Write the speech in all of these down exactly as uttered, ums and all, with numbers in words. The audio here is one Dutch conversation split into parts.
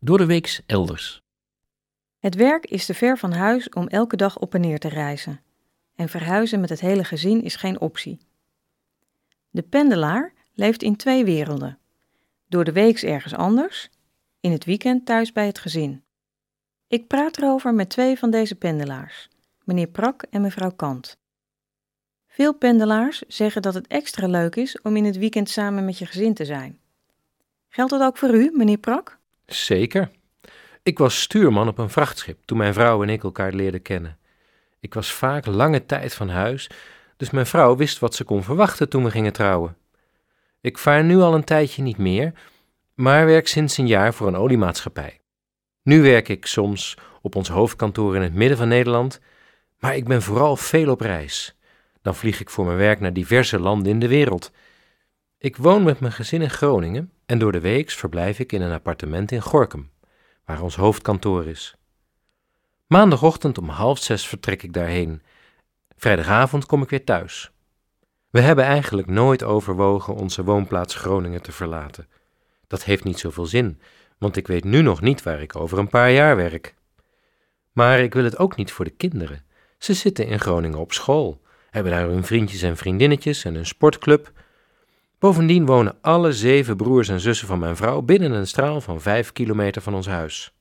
Doordeweeks elders. Het werk is te ver van huis om elke dag op en neer te reizen. En verhuizen met het hele gezin is geen optie. De pendelaar leeft in twee werelden. Doordeweeks ergens anders, in het weekend thuis bij het gezin. Ik praat erover met twee van deze pendelaars, meneer Prak en mevrouw Kant. Veel pendelaars zeggen dat het extra leuk is om in het weekend samen met je gezin te zijn. Geldt dat ook voor u, meneer Prak? Zeker. Ik was stuurman op een vrachtschip toen mijn vrouw en ik elkaar leerden kennen. Ik was vaak lange tijd van huis, dus mijn vrouw wist wat ze kon verwachten toen we gingen trouwen. Ik vaar nu al een tijdje niet meer, maar werk sinds een jaar voor een oliemaatschappij. Nu werk ik soms op ons hoofdkantoor in het midden van Nederland, maar ik ben vooral veel op reis. Dan vlieg ik voor mijn werk naar diverse landen in de wereld. Ik woon met mijn gezin in Groningen en door de weeks verblijf ik in een appartement in Gorinchem, waar ons hoofdkantoor is. Maandagochtend om half zes vertrek ik daarheen. Vrijdagavond kom ik weer thuis. We hebben eigenlijk nooit overwogen onze woonplaats Groningen te verlaten. Dat heeft niet zoveel zin, want ik weet nu nog niet waar ik over een paar jaar werk. Maar ik wil het ook niet voor de kinderen. Ze zitten in Groningen op school, hebben daar hun vriendjes en vriendinnetjes en een sportclub. Bovendien wonen alle zeven broers en zussen van mijn vrouw binnen een straal van vijf kilometer van ons huis.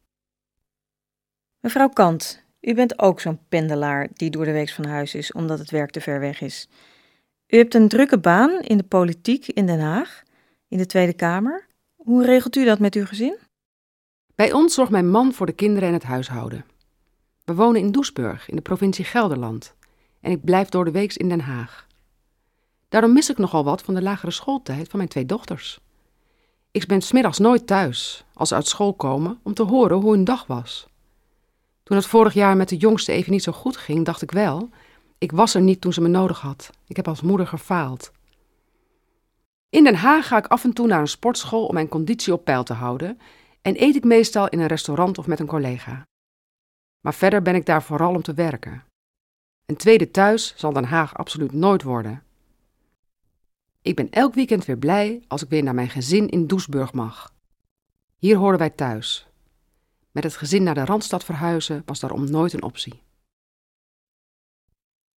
Mevrouw Kant, u bent ook zo'n pendelaar die door de weeks van huis is omdat het werk te ver weg is. U hebt een drukke baan in de politiek in Den Haag, in de Tweede Kamer. Hoe regelt u dat met uw gezin? Bij ons zorgt mijn man voor de kinderen en het huishouden. We wonen in Doesburg, in de provincie Gelderland. En ik blijf door de weeks in Den Haag. Daarom mis ik nogal wat van de lagere schooltijd van mijn twee dochters. Ik ben 's middags nooit thuis, als ze uit school komen, om te horen hoe hun dag was. Toen het vorig jaar met de jongste even niet zo goed ging, dacht ik wel, ik was er niet toen ze me nodig had. Ik heb als moeder gefaald. In Den Haag ga ik af en toe naar een sportschool om mijn conditie op peil te houden en eet ik meestal in een restaurant of met een collega. Maar verder ben ik daar vooral om te werken. Een tweede thuis zal Den Haag absoluut nooit worden. Ik ben elk weekend weer blij als ik weer naar mijn gezin in Doesburg mag. Hier horen wij thuis. Met het gezin naar de Randstad verhuizen was daarom nooit een optie.